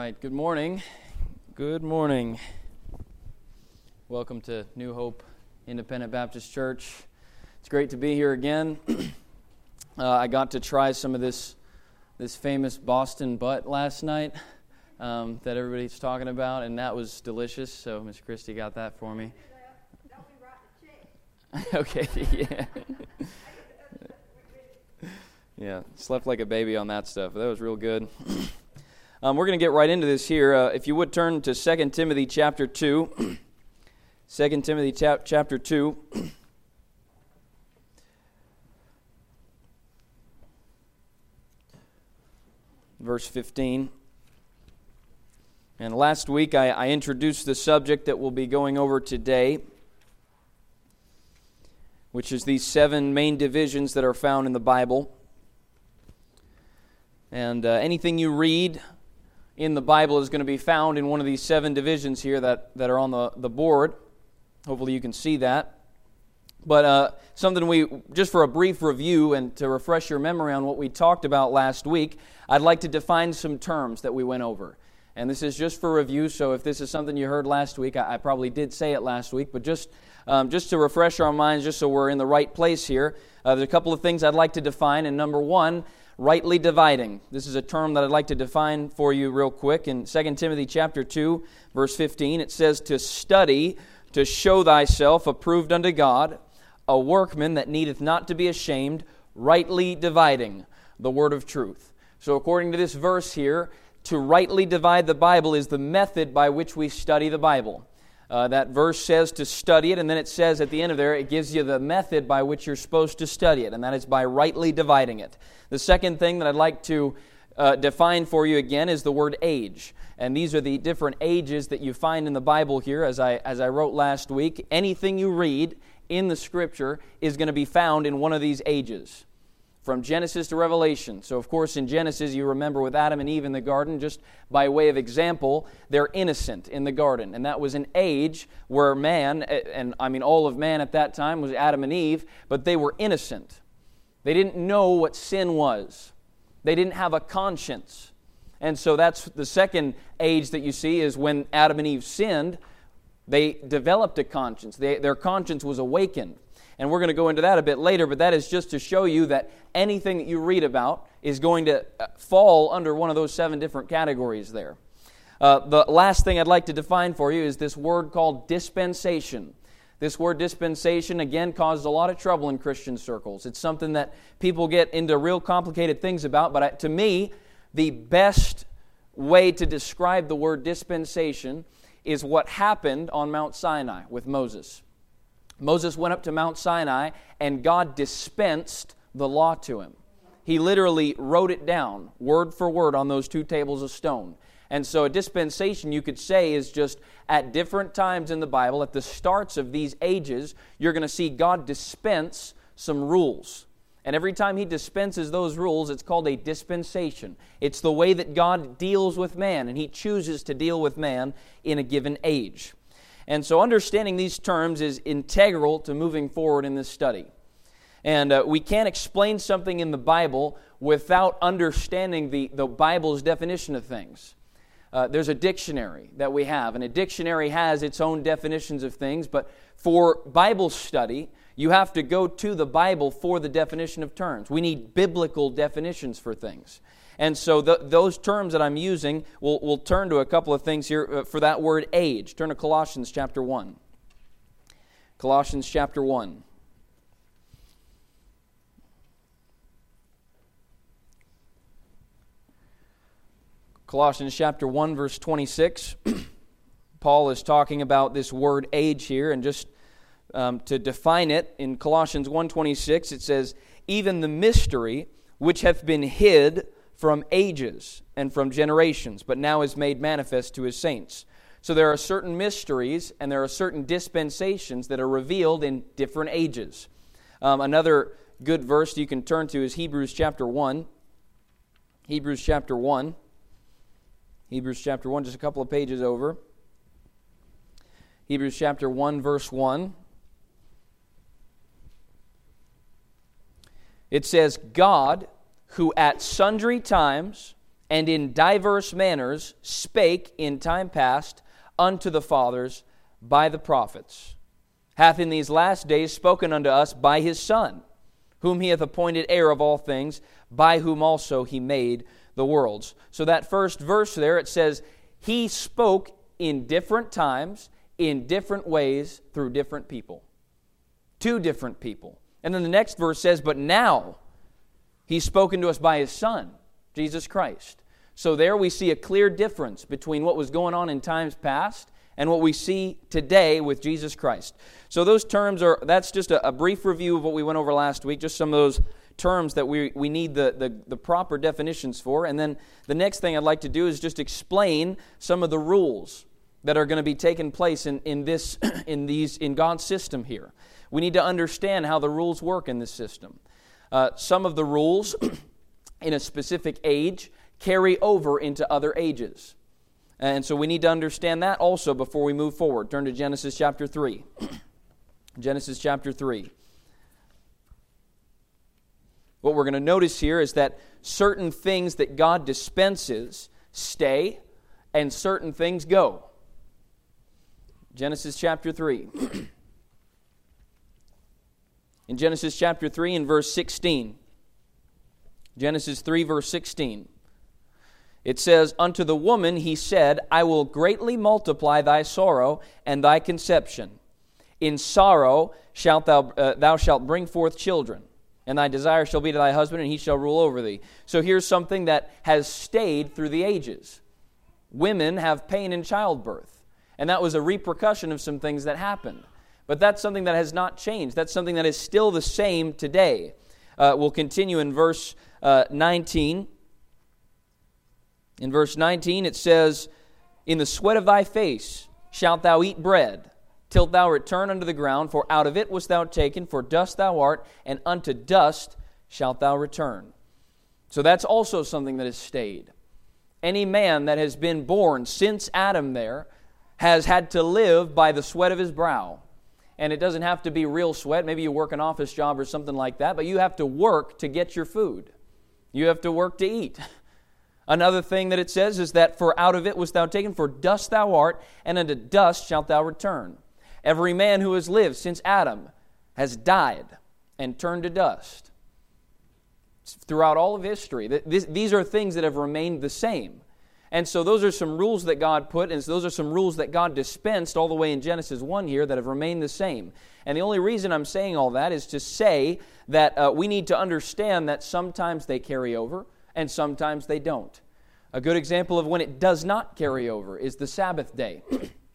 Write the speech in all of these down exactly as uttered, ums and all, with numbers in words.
right, good morning. Good morning. Welcome to New Hope Independent Baptist Church. It's great to be here again. uh, I got to try some of this this famous Boston butt last night um, that everybody's talking about, and that was delicious. So Miss Christie got that for me. Okay, yeah. Yeah, slept like a baby on that stuff. That was real good. Um, we're going to get right into this here. Uh, if you would turn to Second Timothy chapter two. Second Timothy chap- chapter two. Verse fifteen. And last week I, I introduced the subject that we'll be going over today, which is these seven main divisions that are found in the Bible. And uh, anything you read in the Bible is going to be found in one of these seven divisions here that, that are on the, the board. Hopefully you can see that. But uh, something we, just for a brief review and to refresh your memory on what we talked about last week, I'd like to define some terms that we went over. And this is just for review, so if this is something you heard last week, I, I probably did say it last week, but just um, just to refresh our minds, just so we're in the right place here, uh, there's a couple of things I'd like to define. And number one, rightly dividing. This is a term that I'd like to define for you real quick. In Second Timothy chapter two, verse fifteen, it says, "To study, to show thyself approved unto God, a workman that needeth not to be ashamed, rightly dividing the word of truth." So according to this verse here, to rightly divide the Bible is the method by which we study the Bible. Uh, that verse says to study it, and then it says at the end of there, it gives you the method by which you're supposed to study it, and that is by rightly dividing it. The second thing that I'd like to uh, define for you again is the word age. And these are the different ages that you find in the Bible here, as I, as I wrote last week. Anything you read in the Scripture is going to be found in one of these ages, from Genesis to Revelation. So, of course, in Genesis, you remember with Adam and Eve in the garden, just by way of example, they're innocent in the garden. And that was an age where man, and I mean all of man at that time was Adam and Eve, but they were innocent. They didn't know what sin was. They didn't have a conscience. And so that's the second age that you see is when Adam and Eve sinned, they developed a conscience. They, their conscience was awakened. And we're going to go into that a bit later, but that is just to show you that anything that you read about is going to fall under one of those seven different categories there. Uh, the last thing I'd like to define for you is this word called dispensation. This word dispensation, again, causes a lot of trouble in Christian circles. It's something that people get into real complicated things about, but to me, the best way to describe the word dispensation is what happened on Mount Sinai with Moses. Moses went up to Mount Sinai, and God dispensed the law to him. He literally wrote it down, word for word, on those two tables of stone. And so a dispensation, you could say, is just at different times in the Bible, at the starts of these ages, you're going to see God dispense some rules. And every time He dispenses those rules, it's called a dispensation. It's the way that God deals with man, and He chooses to deal with man in a given age. And so understanding these terms is integral to moving forward in this study. And uh, we can't explain something in the Bible without understanding the, the Bible's definition of things. Uh, there's a dictionary that we have, and a dictionary has its own definitions of things, but for Bible study, you have to go to the Bible for the definition of terms. We need biblical definitions for things. And so the, those terms that I'm using, we'll, we'll turn to a couple of things here uh, for that word age. Turn to Colossians chapter one. Colossians chapter one. Colossians chapter one, verse twenty-six. Paul is talking about this word age here, and just um, to define it, in Colossians one twenty-six, it says, "Even the mystery which hath been hid from ages and from generations, but now is made manifest to His saints." So there are certain mysteries and there are certain dispensations that are revealed in different ages. Um, another good verse you can turn to is Hebrews chapter one. Hebrews chapter one. Hebrews chapter one, just a couple of pages over. Hebrews chapter one, verse one. It says, "God, who at sundry times and in diverse manners spake in time past unto the fathers by the prophets, hath in these last days spoken unto us by his Son, whom he hath appointed heir of all things, by whom also he made the worlds. So that first verse there, it says, he spoke in different times, in different ways, through different people. Two different people. And then the next verse says, but now he's spoken to us by his Son, Jesus Christ. So there we see a clear difference between what was going on in times past and what we see today with Jesus Christ. So those terms are, that's just a, a brief review of what we went over last week, just some of those terms that we, we need the, the, the proper definitions for. And then the next thing I'd like to do is just explain some of the rules that are going to be taking place in, in this in these in God's system here. We need to understand how the rules work in this system. Uh, some of the rules in a specific age carry over into other ages. And so we need to understand that also before we move forward. Turn to Genesis chapter three. Genesis chapter three. What we're going to notice here is that certain things that God dispenses stay and certain things go. Genesis chapter three. In Genesis chapter three and verse sixteen. Genesis three verse sixteen. It says, unto the woman he said, I will greatly multiply thy sorrow and thy conception. In sorrow shalt thou, uh, thou shalt bring forth children, and thy desire shall be to thy husband, and he shall rule over thee. So here's something that has stayed through the ages. Women have pain in childbirth, and that was a repercussion of some things that happened. But that's something that has not changed. That's something that is still the same today. Uh, we'll continue in verse uh, nineteen. In verse nineteen, it says, in the sweat of thy face shalt thou eat bread, till thou return unto the ground, for out of it wast thou taken, for dust thou art, and unto dust shalt thou return. So that's also something that has stayed. Any man that has been born since Adam there has had to live by the sweat of his brow. And it doesn't have to be real sweat. Maybe you work an office job or something like that, but you have to work to get your food. You have to work to eat. Another thing that it says is that for out of it wast thou taken, for dust thou art, and unto dust shalt thou return. Every man who has lived since Adam has died and turned to dust. Throughout all of history, this, these are things that have remained the same. And so those are some rules that God put, and those are some rules that God dispensed all the way in Genesis one here that have remained the same. And the only reason I'm saying all that is to say that uh, we need to understand that sometimes they carry over, and sometimes they don't. A good example of when it does not carry over is the Sabbath day.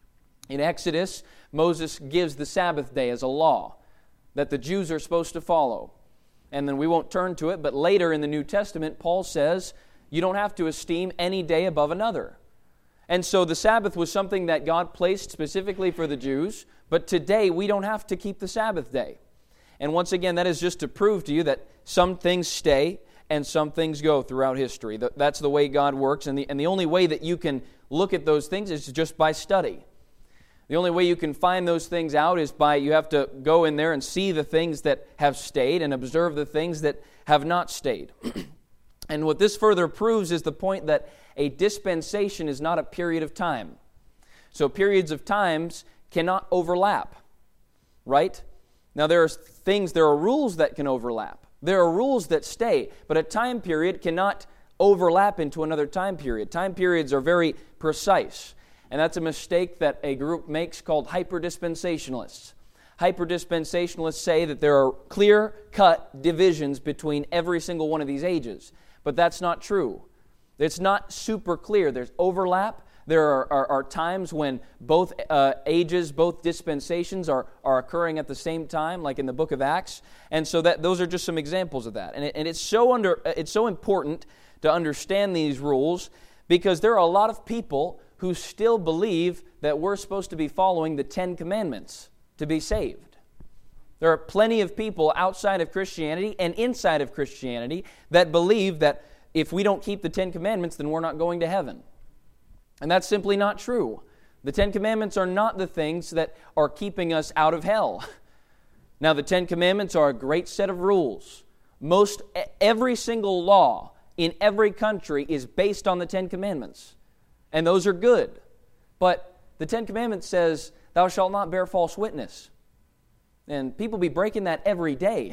In Exodus, Moses gives the Sabbath day as a law that the Jews are supposed to follow. And then we won't turn to it, but later in the New Testament, Paul says, you don't have to esteem any day above another. And so the Sabbath was something that God placed specifically for the Jews, but today we don't have to keep the Sabbath day. And once again, that is just to prove to you that some things stay and some things go throughout history. That's the way God works, and the, and the only way that you can look at those things is just by study. The only way you can find those things out is by, you have to go in there and see the things that have stayed and observe the things that have not stayed. And what this further proves is the point that a dispensation is not a period of time. So periods of times cannot overlap, right? Now there are things, there are rules that can overlap. There are rules that stay, but a time period cannot overlap into another time period. Time periods are very precise, and that's a mistake that a group makes called hyperdispensationalists. Hyperdispensationalists say that there are clear-cut divisions between every single one of these ages, but that's not true. It's not super clear. There's overlap. There are, are, are times when both uh, ages, both dispensations are, are occurring at the same time, like in the book of Acts. And so that those are just some examples of that. And, it, and it's so under it's so important to understand these rules because there are a lot of people who still believe that we're supposed to be following the Ten Commandments to be saved. There are plenty of people outside of Christianity and inside of Christianity that believe that if we don't keep the Ten Commandments, then we're not going to heaven. And that's simply not true. The Ten Commandments are not the things that are keeping us out of hell. Now, the Ten Commandments are a great set of rules. Most every single law in every country is based on the Ten Commandments. And those are good. But the Ten Commandments says, thou shalt not bear false witness. And people be breaking that every day.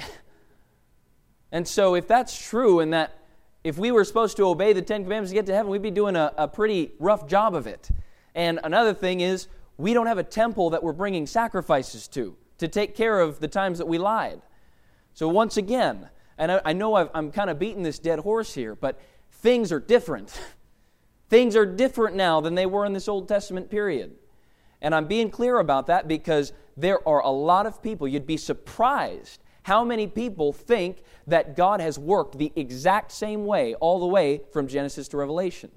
And so if that's true, and that if we were supposed to obey the Ten Commandments to get to heaven, we'd be doing a, a pretty rough job of it. And another thing is, we don't have a temple that we're bringing sacrifices to, to take care of the times that we lied. So once again, and I, I know I've, I'm kind of beating this dead horse here, but things are different. Things are different now than they were in this Old Testament period. And I'm being clear about that because there are a lot of people, you'd be surprised how many people think that God has worked the exact same way all the way from Genesis to Revelation.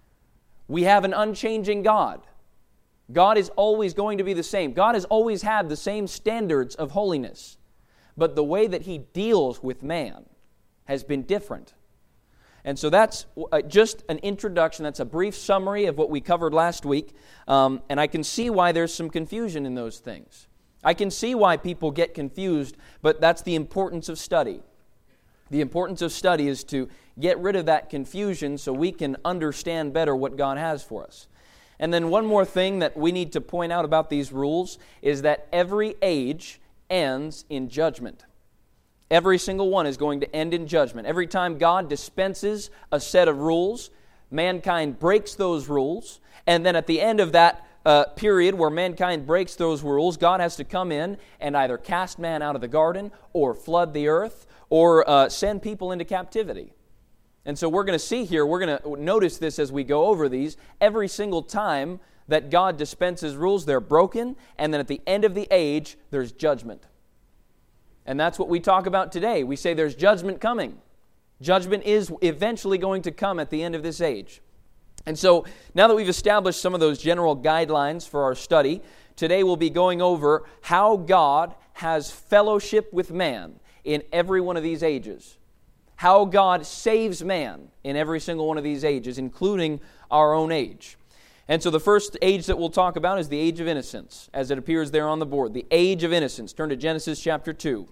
We have an unchanging God. God is always going to be the same. God has always had the same standards of holiness. But the way that He deals with man has been different. And so that's just an introduction. That's a brief summary of what we covered last week. Um, and I can see why there's some confusion in those things. I can see why people get confused, but that's the importance of study. The importance of study is to get rid of that confusion so we can understand better what God has for us. And then one more thing that we need to point out about these rules is that every age ends in judgment. Every single one is going to end in judgment. Every time God dispenses a set of rules, mankind breaks those rules, and then at the end of that uh, period where mankind breaks those rules, God has to come in and either cast man out of the garden or flood the earth or uh, send people into captivity. And so we're going to see here, we're going to notice this as we go over these, every single time that God dispenses rules, they're broken, and then at the end of the age, there's judgment. And that's what we talk about today. We say there's judgment coming. Judgment is eventually going to come at the end of this age. And so now that we've established some of those general guidelines for our study, today we'll be going over how God has fellowship with man in every one of these ages. How God saves man in every single one of these ages, including our own age. And so the first age that we'll talk about is the age of innocence, as it appears there on the board. The age of innocence. Turn to Genesis chapter two.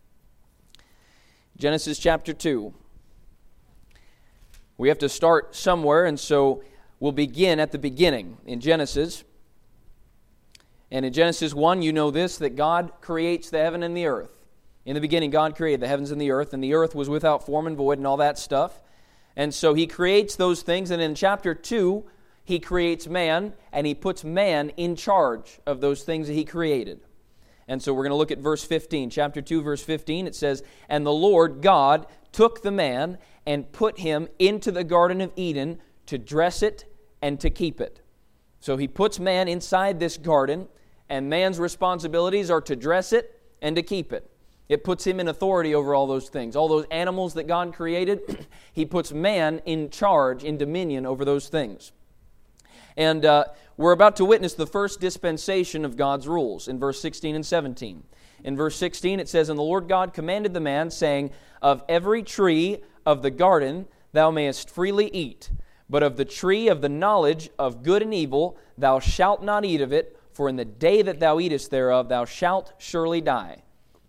Genesis chapter two. We have to start somewhere, and so we'll begin at the beginning in Genesis. And in Genesis one, you know this, that God creates the heaven and the earth. In the beginning, God created the heavens and the earth, and the earth was without form and void and all that stuff. And so He creates those things, and in chapter two, He creates man, and He puts man in charge of those things that He created. And so we're going to look at verse fifteen. Chapter two, verse fifteen, it says, "And the Lord God took the man and put him into the Garden of Eden to dress it and to keep it." So He puts man inside this garden, and man's responsibilities are to dress it and to keep it. It puts him in authority over all those things. All those animals that God created, He puts man in charge, in dominion over those things. And uh, we're about to witness the first dispensation of God's rules in verse sixteen and seventeen. In verse sixteen it says, "And the Lord God commanded the man, saying, Of every tree of the garden thou mayest freely eat, but of the tree of the knowledge of good and evil thou shalt not eat of it, for in the day that thou eatest thereof thou shalt surely die."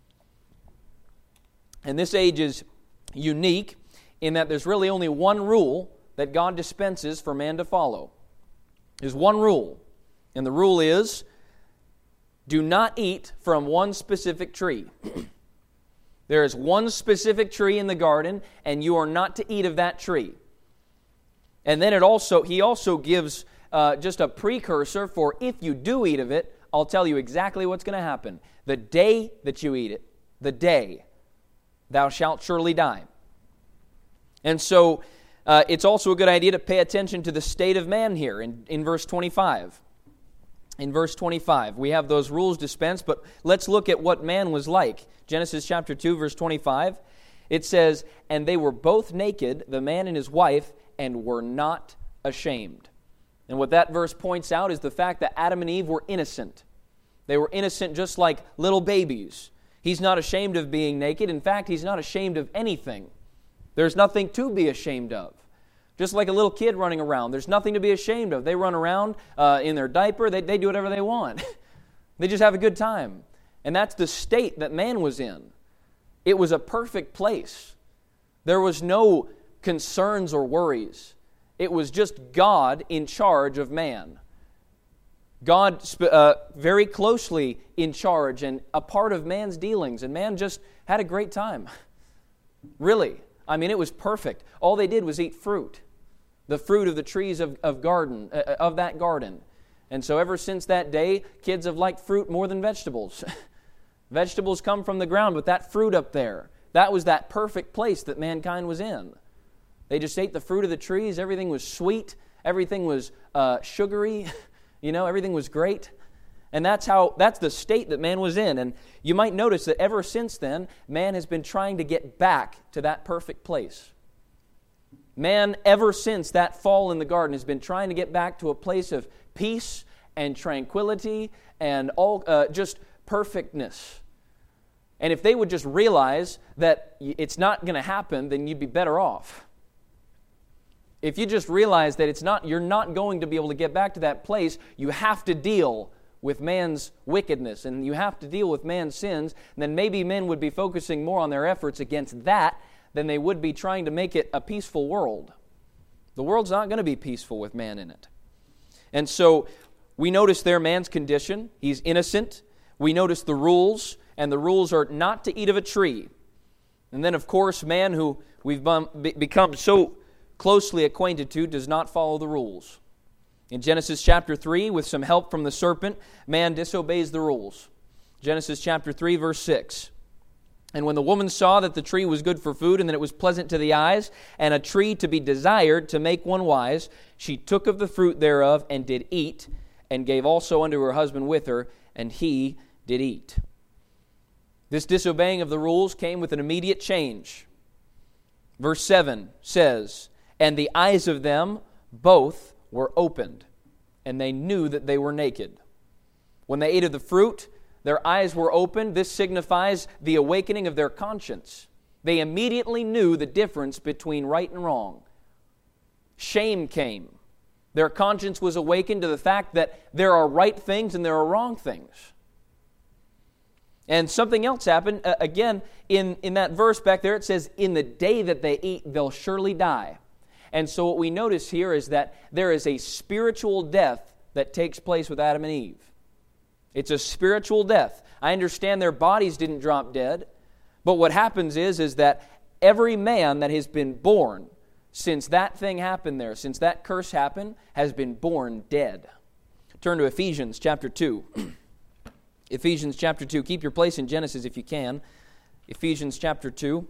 And this age is unique in that there's really only one rule that God dispenses for man to follow. There's one rule, and the rule is, do not eat from one specific tree. There is one specific tree in the garden, and you are not to eat of that tree. And then it also, He also gives uh, just a precursor for if you do eat of it, I'll tell you exactly what's going to happen. The day that you eat it, the day, thou shalt surely die. And so uh, it's also a good idea to pay attention to the state of man here in, in verse twenty-five. In verse twenty-five, we have those rules dispensed, but let's look at what man was like. Genesis chapter two, verse twenty-five, it says, "And they were both naked, the man and his wife, and were not ashamed." And what that verse points out is the fact that Adam and Eve were innocent. They were innocent just like little babies. He's not ashamed of being naked. In fact, He's not ashamed of anything. There's nothing to be ashamed of. Just like a little kid running around, there's nothing to be ashamed of. They run around uh, in their diaper. They, they do whatever they want. They just have a good time. And that's the state that man was in. It was a perfect place. There was no concerns or worries. It was just God in charge of man. God uh, very closely in charge and a part of man's dealings, and man just had a great time. Really. I mean, it was perfect. All they did was eat fruit, the fruit of the trees of, of garden uh, of that garden. And so ever since that day, kids have liked fruit more than vegetables. Vegetables come from the ground, but that fruit up there, that was that perfect place that mankind was in. They just ate the fruit of the trees. Everything was sweet. Everything was uh, sugary. You know, everything was great. And that's how that's the state that man was in. And you might notice that ever since then, man has been trying to get back to that perfect place. Man, ever since that fall in the garden, has been trying to get back to a place of peace and tranquility and all uh, just perfectness. And if they would just realize that it's not going to happen, then you'd be better off. If you just realize that it's not, you're not going to be able to get back to that place, you have to deal with man's wickedness and you have to deal with man's sins, then maybe men would be focusing more on their efforts against that than they would be trying to make it a peaceful world. The world's not going to be peaceful with man in it. And so we notice there man's condition. He's innocent. We notice the rules, and the rules are not to eat of a tree. And then, of course, man who we've become so closely acquainted to does not follow the rules. In Genesis chapter three, with some help from the serpent, man disobeys the rules. Genesis chapter three, verse six. And when the woman saw that the tree was good for food, and that it was pleasant to the eyes, and a tree to be desired to make one wise, she took of the fruit thereof, and did eat, and gave also unto her husband with her, and he did eat. This disobeying of the rules came with an immediate change. Verse seven says, and the eyes of them both were opened, and they knew that they were naked. When they ate of the fruit, their eyes were opened. This signifies the awakening of their conscience. They immediately knew the difference between right and wrong. Shame came. Their conscience was awakened to the fact that there are right things and there are wrong things. And something else happened. Uh, again, in, in that verse back there, it says, in the day that they eat, they'll surely die. And so what we notice here is that there is a spiritual death that takes place with Adam and Eve. It's a spiritual death. I understand their bodies didn't drop dead, but what happens is, is that every man that has been born since that thing happened there, since that curse happened, has been born dead. Turn to Ephesians chapter two. Ephesians chapter two. Keep your place in Genesis if you can. Ephesians chapter two.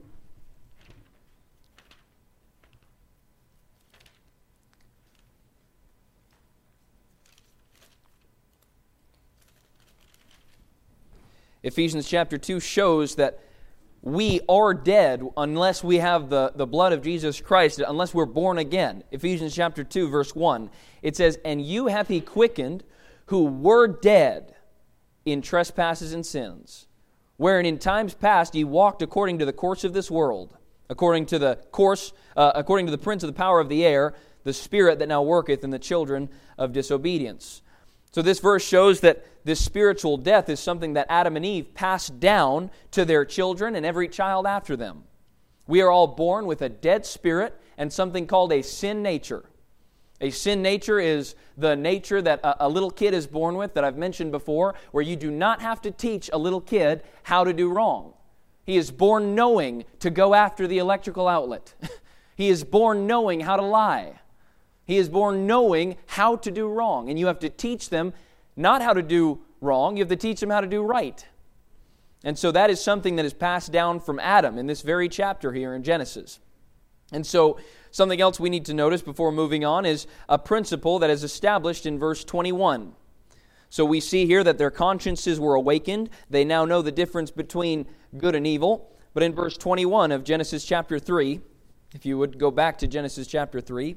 Ephesians chapter two shows that we are dead unless we have the, the blood of Jesus Christ, unless we're born again. Ephesians chapter two, verse one. It says, and you hath he quickened who were dead in trespasses and sins, wherein in times past ye walked according to the course of this world, according to the course, uh, according to the prince of the power of the air, the spirit that now worketh in the children of disobedience. So this verse shows that this spiritual death is something that Adam and Eve passed down to their children and every child after them. We are all born with a dead spirit and something called a sin nature. A sin nature is the nature that a, a little kid is born with, that I've mentioned before, where you do not have to teach a little kid how to do wrong. He is born knowing to go after the electrical outlet. He is born knowing how to lie. He is born knowing how to do wrong. And you have to teach them not how to do wrong, you have to teach them how to do right. And so that is something that is passed down from Adam in this very chapter here in Genesis. And so something else we need to notice before moving on is a principle that is established in verse twenty-one. So we see here that their consciences were awakened. They now know the difference between good and evil. But in verse twenty-one of Genesis chapter three, if you would go back to Genesis chapter three,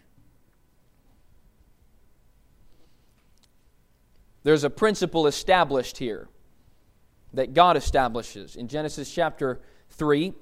there's a principle established here that God establishes in Genesis chapter three.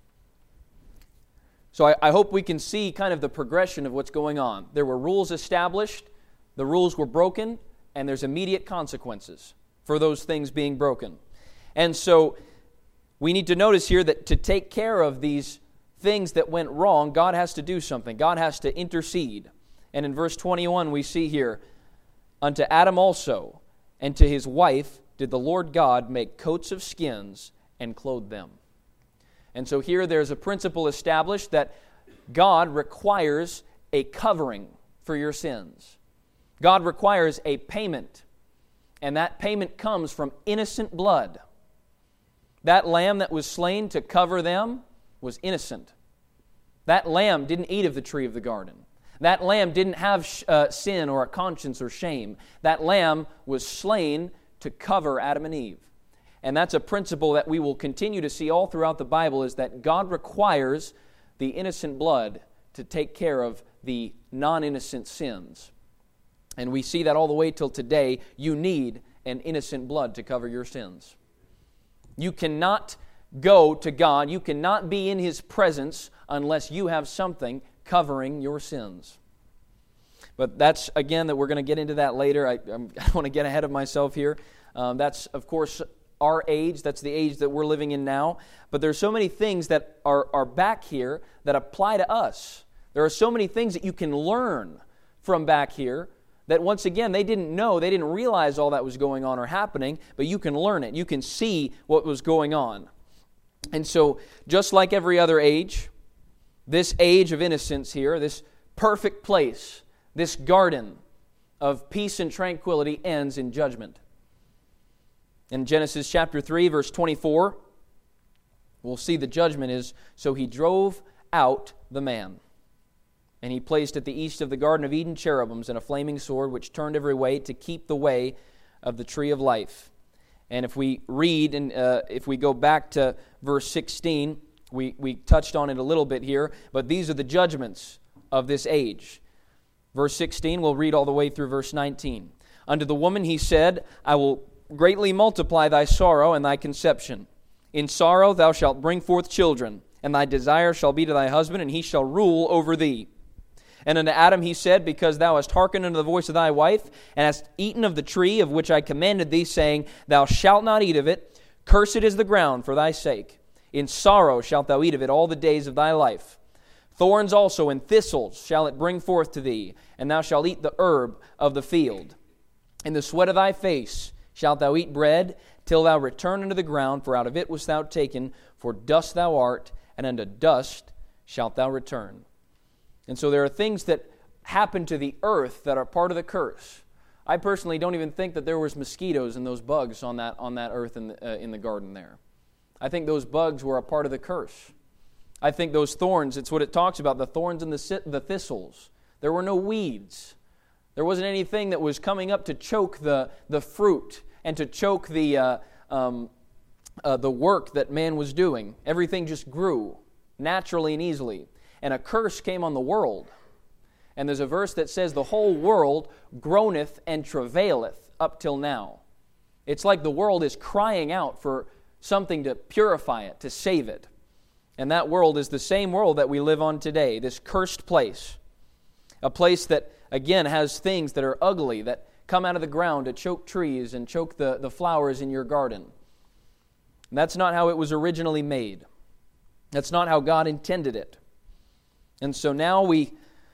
So I, I hope we can see kind of the progression of what's going on. There were rules established, the rules were broken, and there's immediate consequences for those things being broken. And so we need to notice here that to take care of these things that went wrong, God has to do something. God has to intercede. And in verse twenty-one we see here, unto Adam also, and to his wife did the Lord God make coats of skins and clothe them. And so here there's a principle established that God requires a covering for your sins. God requires a payment, and that payment comes from innocent blood. That lamb that was slain to cover them was innocent. That lamb didn't eat of the tree of the garden. That lamb didn't have uh, sin or a conscience or shame. That lamb was slain to cover Adam and Eve. And that's a principle that we will continue to see all throughout the Bible, is that God requires the innocent blood to take care of the non-innocent sins. And we see that all the way till today. You need an innocent blood to cover your sins. You cannot go to God, you cannot be in His presence unless you have something covering your sins. But that's, again, that we're going to get into that later. I, I'm, I don't want to get ahead of myself here. Um, that's, of course, our age. That's the age that we're living in now. But there's so many things that are, are back here that apply to us. There are so many things that you can learn from back here that, once again, they didn't know, they didn't realize all that was going on or happening, but you can learn it. You can see what was going on. And so, just like every other age, this age of innocence here, this perfect place, this garden of peace and tranquility ends in judgment. In Genesis chapter three, verse twenty-four, we'll see the judgment is, so he drove out the man. And he placed at the east of the Garden of Eden cherubims and a flaming sword which turned every way to keep the way of the tree of life. And if we read, and uh, if we go back to verse sixteen, we, we touched on it a little bit here, but these are the judgments of this age. Verse sixteen, we'll read all the way through verse nineteen. Unto the woman he said, I will greatly multiply thy sorrow and thy conception. In sorrow thou shalt bring forth children, and thy desire shall be to thy husband, and he shall rule over thee. And unto Adam he said, because thou hast hearkened unto the voice of thy wife, and hast eaten of the tree of which I commanded thee, saying, thou shalt not eat of it, cursed is the ground for thy sake. In sorrow shalt thou eat of it all the days of thy life. Thorns also and thistles shall it bring forth to thee, and thou shalt eat the herb of the field. In the sweat of thy face shalt thou eat bread, till thou return unto the ground, for out of it wast thou taken, for dust thou art, and unto dust shalt thou return. And so there are things that happen to the earth that are part of the curse. I personally don't even think that there was mosquitoes and those bugs on that on that earth in the, uh, in the garden there. I think those bugs were a part of the curse. I think those thorns, it's what it talks about, the thorns and the, the thistles. There were no weeds. There wasn't anything that was coming up to choke the, the fruit and to choke the, uh, um, uh, the work that man was doing. Everything just grew naturally and easily. And a curse came on the world. And there's a verse that says, the whole world groaneth and travaileth up till now. It's like the world is crying out for something to purify it, to save it. And that world is the same world that we live on today, this cursed place. A place that, again, has things that are ugly, that come out of the ground to choke trees and choke the, the flowers in your garden. And that's not how it was originally made. That's not how God intended it. And so now we,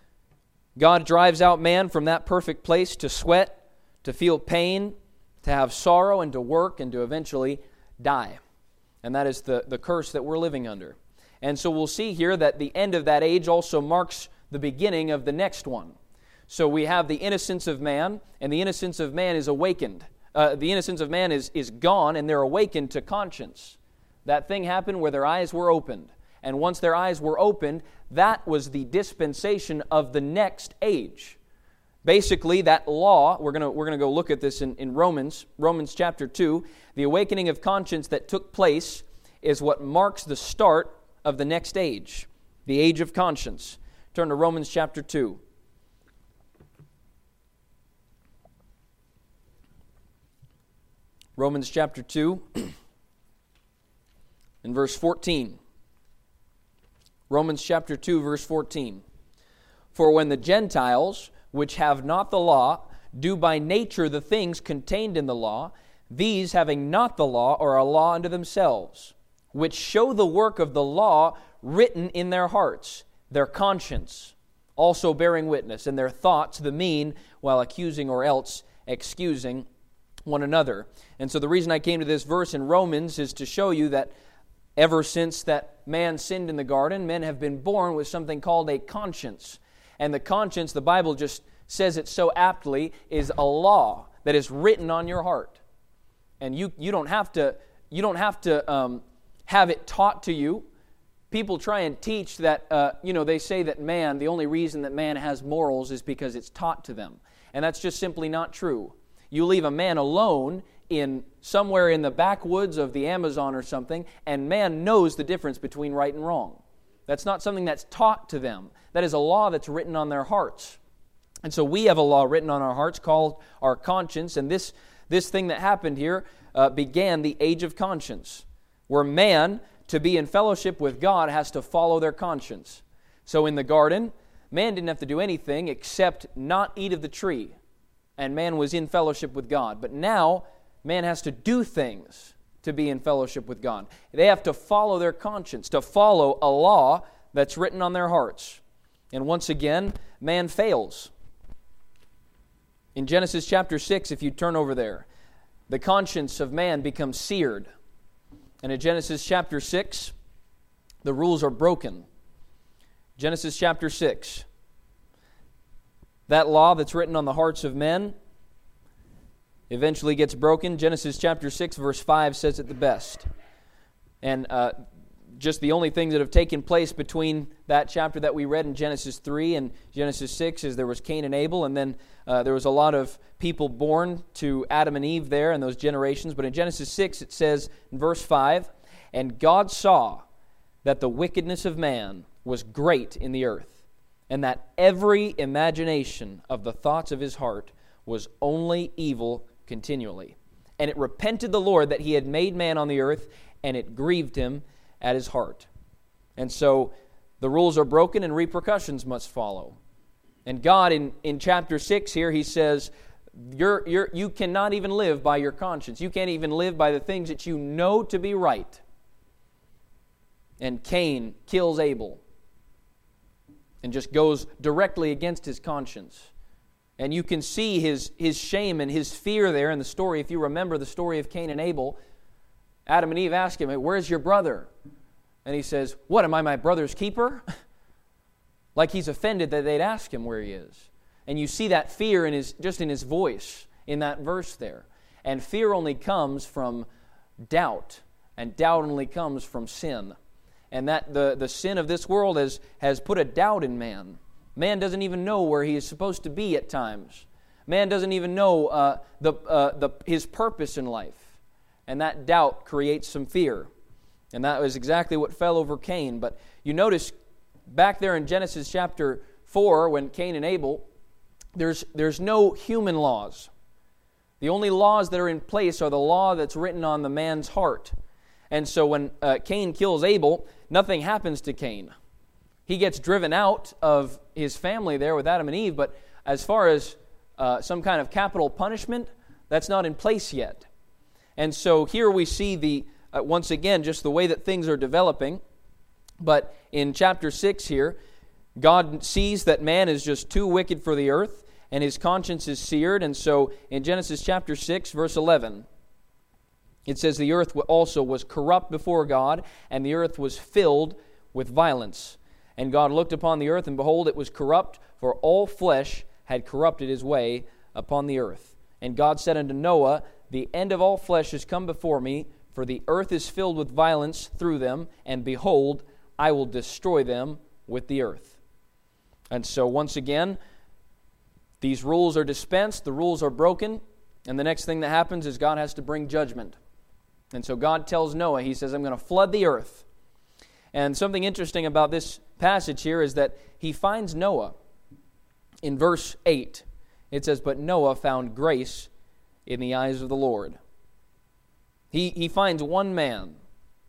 God drives out man from that perfect place to sweat, to feel pain, to have sorrow, and to work, and to eventually die. And that is the, the curse that we're living under. And so we'll see here that the end of that age also marks the beginning of the next one. So we have the innocence of man, and the innocence of man is awakened. Uh, the innocence of man is, is gone, and they're awakened to conscience. That thing happened where their eyes were opened. And once their eyes were opened, that was the dispensation of the next age. Basically, that law, we're going we're gonna go look at this in, in Romans, Romans chapter two. The awakening of conscience that took place is what marks the start of the next age, the age of conscience. Turn to Romans chapter two. Romans chapter two, in verse fourteen. Romans chapter two, verse fourteen. For when the Gentiles, which have not the law, do by nature the things contained in the law, these having not the law are a law unto themselves, which show the work of the law written in their hearts, their conscience also bearing witness, and their thoughts the mean, while accusing or else excusing one another. And so the reason I came to this verse in Romans is to show you that ever since that man sinned in the garden, men have been born with something called a conscience. And the conscience, the Bible just says it so aptly, is a law that is written on your heart. And you you don't have to you don't have to um, have it taught to you. People try and teach that, uh, you know, they say that man, the only reason that man has morals is because it's taught to them. And that's just simply not true. You leave a man alone in somewhere in the backwoods of the Amazon or something, and man knows the difference between right and wrong. That's not something that's taught to them. That is a law that's written on their hearts. And so we have a law written on our hearts called our conscience, and this, this thing that happened here uh, began the age of conscience, where man, to be in fellowship with God, has to follow their conscience. So in the garden, man didn't have to do anything except not eat of the tree, and man was in fellowship with God. But now, man has to do things to be in fellowship with God. They have to follow their conscience, to follow a law that's written on their hearts. And once again, man fails. In Genesis chapter six, if you turn over there, the conscience of man becomes seared. And in Genesis chapter six, the rules are broken. Genesis chapter six. That law that's written on the hearts of men eventually gets broken. Genesis chapter six, verse five says it the best. And uh, just the only things that have taken place between that chapter that we read in Genesis three and Genesis six is there was Cain and Abel, and then uh, there was a lot of people born to Adam and Eve there in those generations. But in Genesis six it says in verse five, "And God saw that the wickedness of man was great in the earth, and that every imagination of the thoughts of his heart was only evil continually. And it repented the Lord that he had made man on the earth, and it grieved him at his heart." And so the rules are broken and repercussions must follow. And God in, in chapter six here, he says, you're, you're, you cannot even live by your conscience. You can't even live by the things that you know to be right. And Cain kills Abel and just goes directly against his conscience. And you can see his, his shame and his fear there in the story. If you remember the story of Cain and Abel, Adam and Eve ask him, "Hey, where's your brother?" And he says, "What, am I my brother's keeper?" Like he's offended that they'd ask him where he is. And you see that fear in his just in his voice in that verse there. And fear only comes from doubt. And doubt only comes from sin. And that the, the sin of this world has, has put a doubt in man. Man doesn't even know where he is supposed to be at times. Man doesn't even know uh, the, uh, the, his purpose in life. And that doubt creates some fear. And that was exactly what fell over Cain. But you notice back there in Genesis chapter four, when Cain and Abel, there's, there's no human laws. The only laws that are in place are the law that's written on the man's heart. And so when uh, Cain kills Abel, nothing happens to Cain. He gets driven out of his family there with Adam and Eve, but as far as uh, some kind of capital punishment, that's not in place yet. And so here we see the uh, once again just the way that things are developing. But in chapter six here, God sees that man is just too wicked for the earth, and his conscience is seared. And so in Genesis chapter six, verse eleven, it says, "The earth also was corrupt before God, and the earth was filled with violence. And God looked upon the earth, and behold, it was corrupt, for all flesh had corrupted his way upon the earth. And God said unto Noah, The end of all flesh is come before me, for the earth is filled with violence through them, and behold, I will destroy them with the earth." And so once again, these rules are dispensed, the rules are broken, and the next thing that happens is God has to bring judgment. And so God tells Noah, he says, "I'm going to flood the earth." And something interesting about this passage here is that he finds Noah. In verse eight, it says, "But Noah found grace in the eyes of the Lord." He, he finds one man.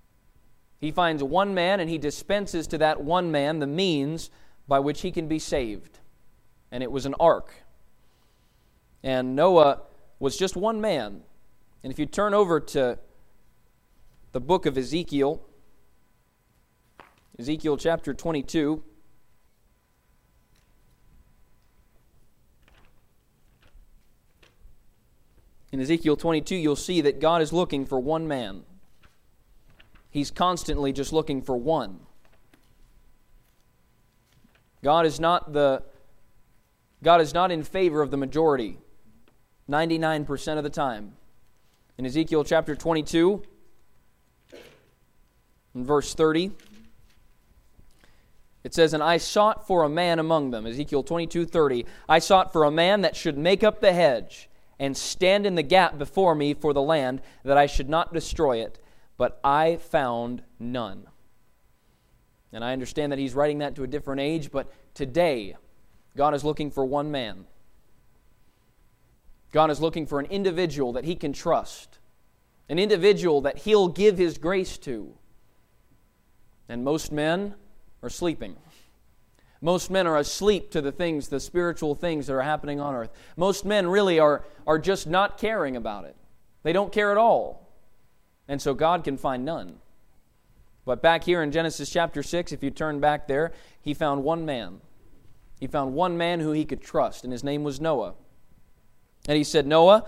He finds one man, and he dispenses to that one man the means by which he can be saved. And it was an ark. And Noah was just one man. And if you turn over to the book of Ezekiel, Ezekiel chapter twenty-two. In Ezekiel twenty-two, you'll see that God is looking for one man. He's constantly just looking for one. God is not the God is not in favor of the majority ninety-nine percent of the time. In Ezekiel chapter twenty-two, in verse thirty, it says, "And I sought for a man among them," Ezekiel twenty-two thirty, "I sought for a man that should make up the hedge and stand in the gap before me for the land, that I should not destroy it. But I found none." And I understand that he's writing that to a different age, but today, God is looking for one man. God is looking for an individual that he can trust, an individual that he'll give his grace to. And most men are sleeping. Most men are asleep to the things, the spiritual things that are happening on earth. Most men really are, are just not caring about it. They don't care at all. And so God can find none. But back here in Genesis chapter six, if you turn back there, he found one man. He found one man who he could trust, and his name was Noah. And he said, "Noah,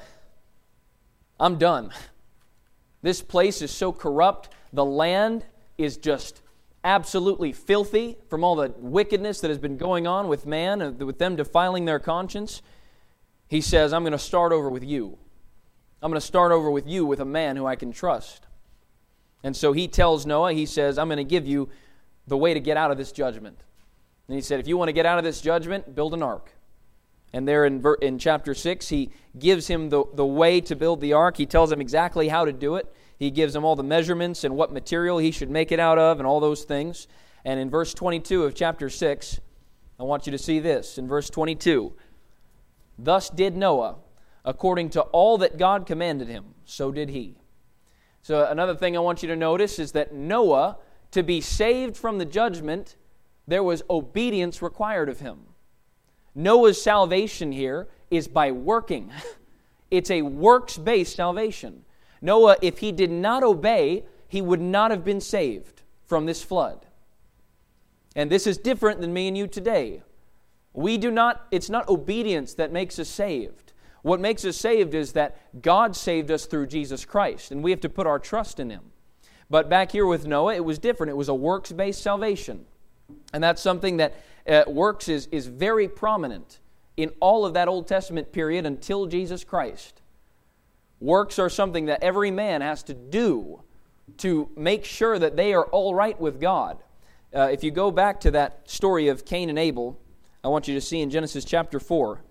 I'm done. This place is so corrupt. The land is just absolutely filthy from all the wickedness that has been going on with man, with them defiling their conscience." He says, "I'm going to start over with you. I'm going to start over with you with a man who I can trust." And so he tells Noah, he says, "I'm going to give you the way to get out of this judgment." And he said, "If you want to get out of this judgment, build an ark." And there in, ver- in chapter six, he gives him the, the way to build the ark. He tells him exactly how to do it. He gives him all the measurements and what material he should make it out of and all those things. And in verse twenty-two of chapter six, I want you to see this. In verse twenty-two, "Thus did Noah, according to all that God commanded him, so did he." So another thing I want you to notice is that Noah, to be saved from the judgment, there was obedience required of him. Noah's salvation here is by working. It's a works-based salvation. Noah, if he did not obey, he would not have been saved from this flood. And this is different than me and you today. We do not, it's not obedience that makes us saved. What makes us saved is that God saved us through Jesus Christ, and we have to put our trust in Him. But back here with Noah, it was different. It was a works-based salvation. And that's something that uh, works is, is very prominent in all of that Old Testament period until Jesus Christ. Works are something that every man has to do to make sure that they are all right with God. Uh, if you go back to that story of Cain and Abel, I want you to see in Genesis chapter four.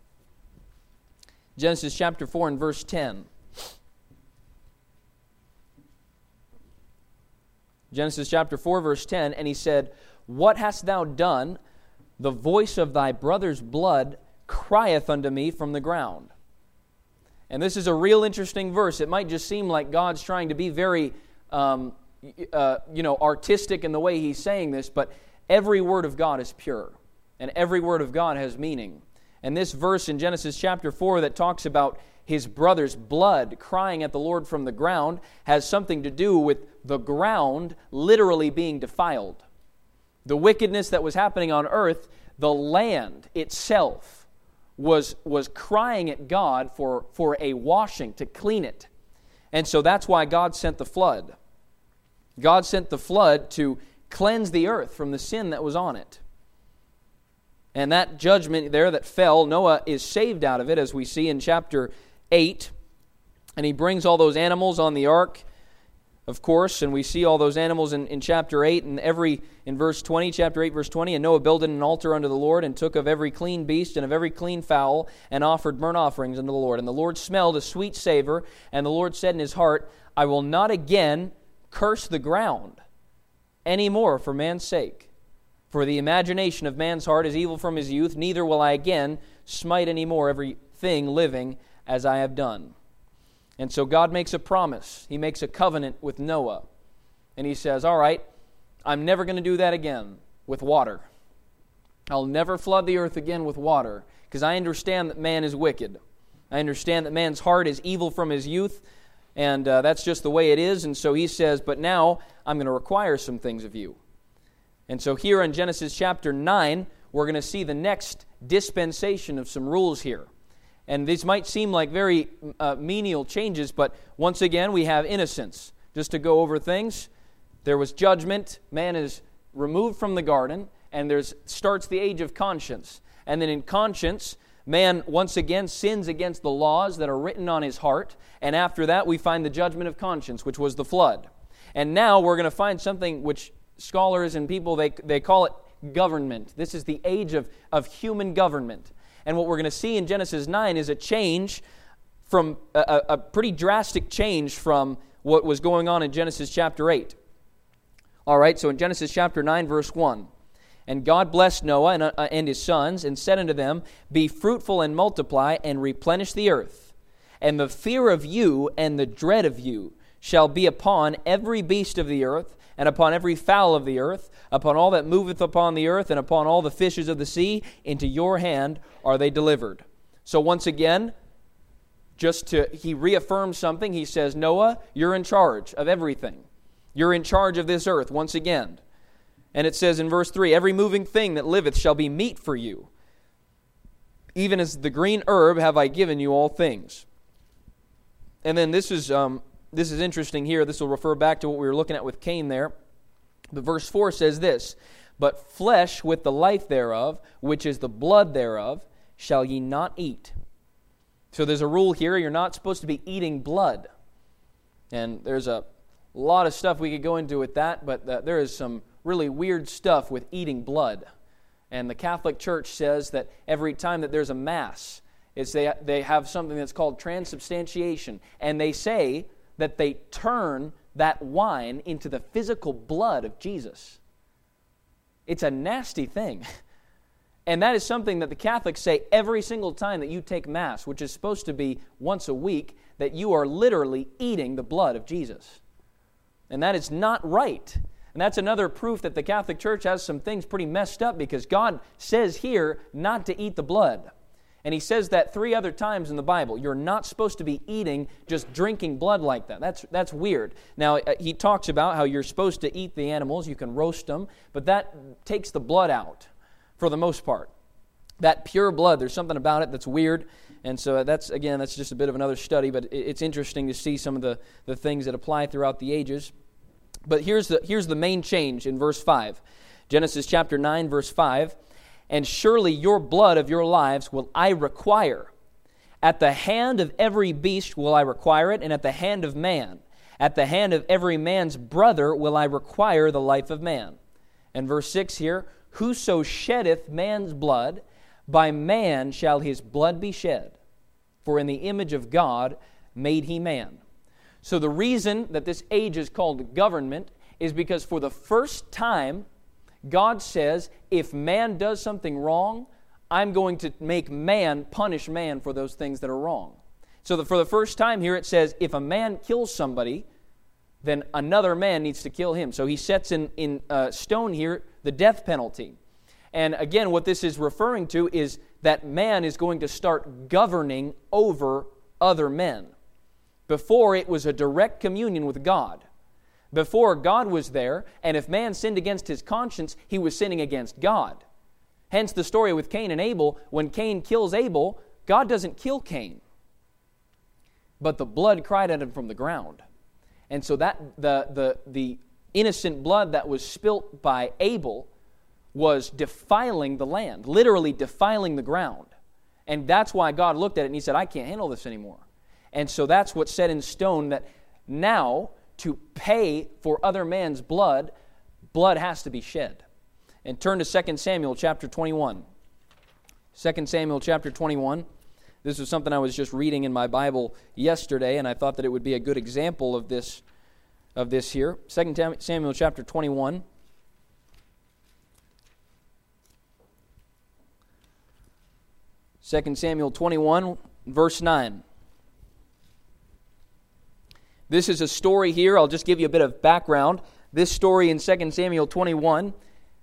Genesis chapter four and verse ten. Genesis chapter four, verse ten, "And he said, What hast thou done? The voice of thy brother's blood crieth unto me from the ground." And this is a real interesting verse. It might just seem like God's trying to be very, um, uh, you know, artistic in the way He's saying this, but every word of God is pure, and every word of God has meaning. And this verse in Genesis chapter four that talks about his brother's blood crying at the Lord from the ground has something to do with the ground literally being defiled. The wickedness that was happening on earth, the land itself was, was crying at God for, for a washing, to clean it. And so that's why God sent the flood. God sent the flood to cleanse the earth from the sin that was on it. And that judgment there that fell, Noah is saved out of it, as we see in chapter eight. And he brings all those animals on the ark, of course, and we see all those animals in, in chapter eight, and every in verse twenty, chapter eight, verse twenty, "And Noah builded an altar unto the Lord, and took of every clean beast and of every clean fowl, and offered burnt offerings unto the Lord. And the Lord smelled a sweet savor, and the Lord said in his heart, I will not again curse the ground any more for man's sake. For the imagination of man's heart is evil from his youth, neither will I again smite any more every thing living as I have done." And so God makes a promise. He makes a covenant with Noah. And He says, all right, I'm never going to do that again with water. I'll never flood the earth again with water, because I understand that man is wicked. I understand that man's heart is evil from his youth, and uh, that's just the way it is. And so He says, but now I'm going to require some things of you. And so here in Genesis chapter nine, we're going to see the next dispensation of some rules here. And these might seem like very uh, menial changes, but once again, we have innocence. Just to go over things, there was judgment. Man is removed from the garden, and there's starts the age of conscience. And then in conscience, man once again sins against the laws that are written on his heart. And after that, we find the judgment of conscience, which was the flood. And now we're going to find something which scholars and people, they, they call it government. This is the age of, of human government. And what we're going to see in Genesis nine is a change from, a, a pretty drastic change from what was going on in Genesis chapter eight. All right, so in Genesis chapter nine, verse one, "And God blessed Noah and, uh, and his sons, and said unto them, Be fruitful and multiply, and replenish the earth. And the fear of you and the dread of you shall be upon every beast of the earth, and upon every fowl of the earth, upon all that moveth upon the earth, and upon all the fishes of the sea. Into your hand are they delivered." So once again, just to, he reaffirms something. He says, Noah, you're in charge of everything. You're in charge of this earth once again. And it says in verse three, "Every moving thing that liveth shall be meat for you. Even as the green herb have I given you all things." And then this is um, this is interesting here. This will refer back to what we were looking at with Cain there. But verse four says this, "But flesh with the life thereof, which is the blood thereof, shall ye not eat." So there's a rule here. You're not supposed to be eating blood. And there's a lot of stuff we could go into with that, but uh, there is some really weird stuff with eating blood. And the Catholic Church says that every time that there's a Mass, it's they, they have something that's called transubstantiation. And they say that they turn that wine into the physical blood of Jesus. It's a nasty thing. And that is something that the Catholics say every single time that you take Mass, which is supposed to be once a week, that you are literally eating the blood of Jesus. And that is not right. And that's another proof that the Catholic Church has some things pretty messed up, because God says here not to eat the blood. And He says that three other times in the Bible. You're not supposed to be eating, just drinking blood like that. That's that's weird. Now, He talks about how you're supposed to eat the animals. You can roast them, but that takes the blood out for the most part. That pure blood, there's something about it that's weird. And so that's, again, that's just a bit of another study, but it's interesting to see some of the, the things that apply throughout the ages. But here's the here's the main change in verse five. Genesis chapter nine, verse five. "And surely your blood of your lives will I require. At the hand of every beast will I require it, and at the hand of man. At the hand of every man's brother will I require the life of man." And verse six here, "Whoso sheddeth man's blood, by man shall his blood be shed. For in the image of God made he man." So the reason that this age is called government is because for the first time, God says, if man does something wrong, I'm going to make man punish man for those things that are wrong. So that for the first time here it says, if a man kills somebody, then another man needs to kill him. So He sets in, in uh, stone here the death penalty. And again, what this is referring to is that man is going to start governing over other men. Before, it was a direct communion with God. Before, God was there, and if man sinned against his conscience, he was sinning against God. Hence the story with Cain and Abel. When Cain kills Abel, God doesn't kill Cain, but the blood cried at him from the ground. And so that the the the innocent blood that was spilt by Abel was defiling the land, literally defiling the ground. And that's why God looked at it and He said, I can't handle this anymore. And so that's what's set in stone, that now to pay for other man's blood, blood has to be shed. And turn to Second Samuel chapter twenty-one. Second Samuel chapter twenty-one. This was something I was just reading in my Bible yesterday, and I thought that it would be a good example of this, of this here. Second Samuel chapter twenty-one. Second Samuel twenty-one, verse nine. This is a story here. I'll just give you a bit of background. This story in Second Samuel twenty-one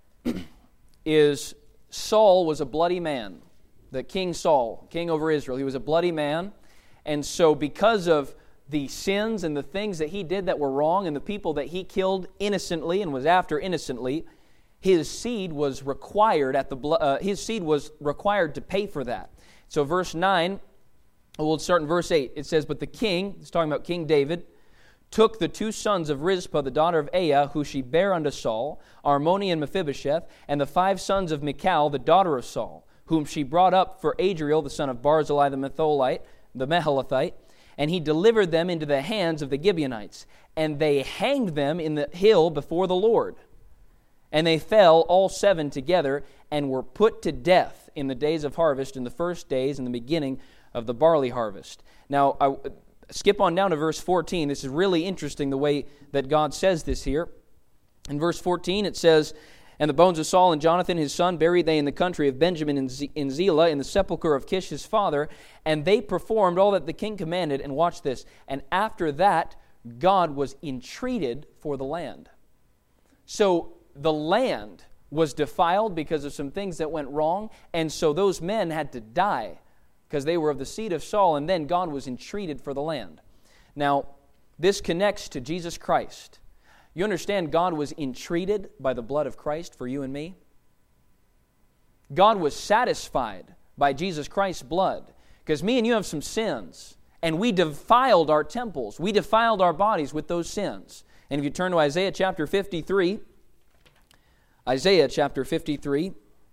is Saul was a bloody man. The King Saul, king over Israel, he was a bloody man. And so because of the sins and the things that he did that were wrong and the people that he killed innocently and was after innocently, his seed was required at the uh, his seed was required to pay for that. So verse nine, we'll start in verse eight. It says, "But the king," it's talking about King David, "took the two sons of Rizpah, the daughter of Aiah, who she bare unto Saul, Armoni and Mephibosheth, and the five sons of Michal, the daughter of Saul, whom she brought up for Adriel, the son of Barzillai the Metholite, the Mahalathite, and he delivered them into the hands of the Gibeonites, and they hanged them in the hill before the Lord. And they fell all seven together, and were put to death in the days of harvest, in the first days, in the beginning of the barley harvest." Now, I skip on down to verse fourteen. This is really interesting the way that God says this here. In verse fourteen it says, "And the bones of Saul and Jonathan his son buried they in the country of Benjamin in, Z- in Zelah, in the sepulchre of Kish his father, and they performed all that the king commanded." And watch this. "And after that, God was entreated for the land." So the land was defiled because of some things that went wrong, and so those men had to die because they were of the seed of Saul, and then God was entreated for the land. Now, this connects to Jesus Christ. You understand God was entreated by the blood of Christ for you and me? God was satisfied by Jesus Christ's blood, because me and you have some sins, and we defiled our temples. We defiled our bodies with those sins. And if you turn to Isaiah chapter fifty-three, Isaiah chapter fifty-three,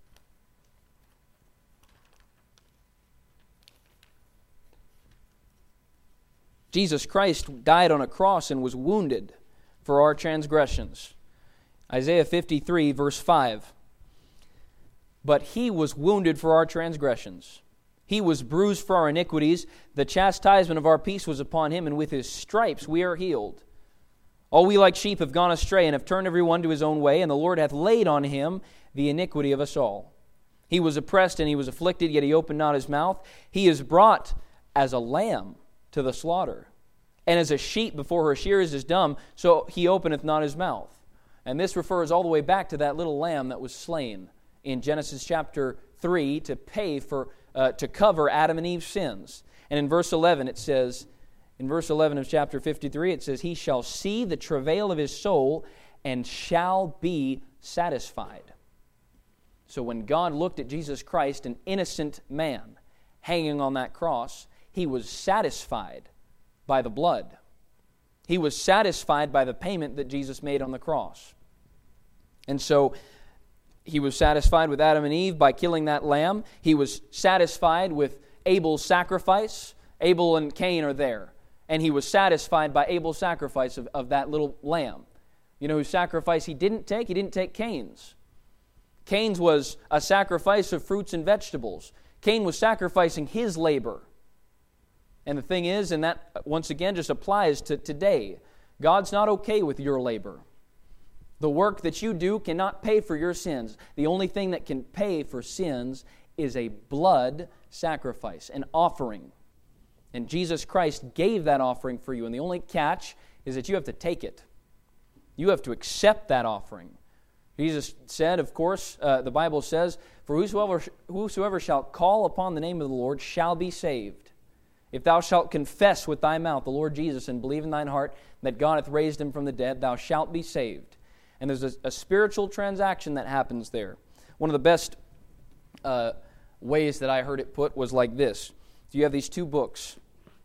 Jesus Christ died on a cross and was wounded for our transgressions. Isaiah fifty-three, verse five. "But he was wounded for our transgressions. He was bruised for our iniquities. The chastisement of our peace was upon him, and with his stripes we are healed. All we like sheep have gone astray, and have turned every one to his own way, and the Lord hath laid on him the iniquity of us all. He was oppressed and he was afflicted, yet he opened not his mouth. He is brought as a lamb to the slaughter, and as a sheep before her shearers is dumb, so he openeth not his mouth." And this refers all the way back to that little lamb that was slain in Genesis chapter three to pay for, uh, to cover Adam and Eve's sins. And in verse eleven it says, in verse eleven of chapter fifty-three, it says, "He shall see the travail of his soul, and shall be satisfied." So when God looked at Jesus Christ, an innocent man, hanging on that cross, he was satisfied by the blood. He was satisfied by the payment that Jesus made on the cross. And so he was satisfied with Adam and Eve by killing that lamb. He was satisfied with Abel's sacrifice. Abel and Cain are there. And he was satisfied by Abel's sacrifice of, of that little lamb. You know whose sacrifice he didn't take? He didn't take Cain's. Cain's was a sacrifice of fruits and vegetables. Cain was sacrificing his labor. And the thing is, and that once again just applies to today, God's not okay with your labor. The work that you do cannot pay for your sins. The only thing that can pay for sins is a blood sacrifice, an offering. And Jesus Christ gave that offering for you. And the only catch is that you have to take it. You have to accept that offering. Jesus said, of course, uh, the Bible says, "For whosoever, whosoever shall call upon the name of the Lord shall be saved. If thou shalt confess with thy mouth the Lord Jesus and believe in thine heart that God hath raised him from the dead, thou shalt be saved." And there's a, a spiritual transaction that happens there. One of the best uh, ways that I heard it put was like this. So you have these two books.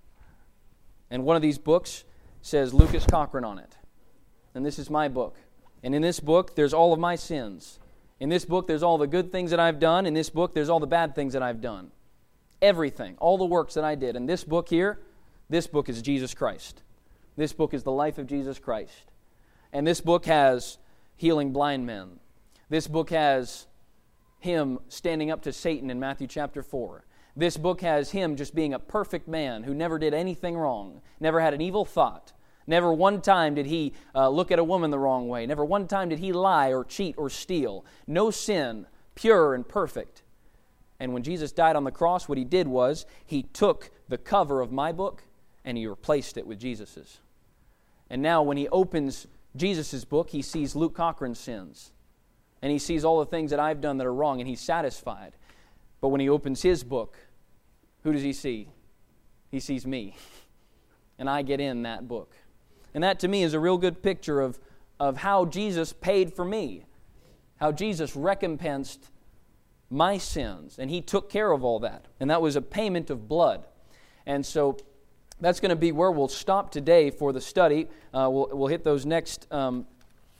And one of these books says Lucas Cochran on it. And this is my book. And in this book, there's all of my sins. In this book, there's all the good things that I've done. In this book, there's all the bad things that I've done. Everything, all the works that I did. And this book here, this book is Jesus Christ. This book is the life of Jesus Christ. And this book has healing blind men. This book has him standing up to Satan in Matthew chapter four. This book has him just being a perfect man who never did anything wrong, never had an evil thought. Never one time did he uh, look at a woman the wrong way. Never one time did he lie or cheat or steal. No sin, pure and perfect. And when Jesus died on the cross, what he did was he took the cover of my book and he replaced it with Jesus's. And now when he opens Jesus's book, he sees Luke Cochran's sins. And he sees all the things that I've done that are wrong, and he's satisfied. But when he opens his book, who does he see? He sees me. And I get in that book. And that to me is a real good picture of, of how Jesus paid for me. how Jesus recompensed my sins, and He took care of all that. And that was a payment of blood. And so that's going to be where we'll stop today for the study. Uh, we'll, we'll hit those next um,